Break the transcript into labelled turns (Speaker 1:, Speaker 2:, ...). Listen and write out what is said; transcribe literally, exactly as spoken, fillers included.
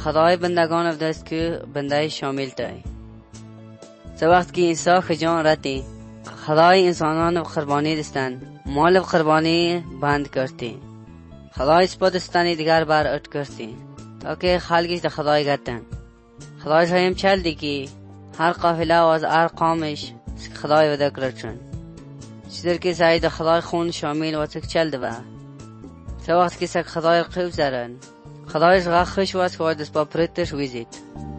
Speaker 1: خدای بندگان افدست که بنده شامل تای. سه وقت که عیسی خجان رتی خدای انسانان قربانی دستند مال قربانی بند کرتی. خدای سپا دستانی دیگر بر ات کرتی تا که خلقش ده خدای گتن. خدای سایم چل دی که هر قافله و از هر قامش خدای وده کرچن چیزر که سعی ده خدای خون شامل و تک چل ده با. سه وقت که سک خدای قیب زرن خدایش غا خوش واس که واد سپا پرتش ویزید.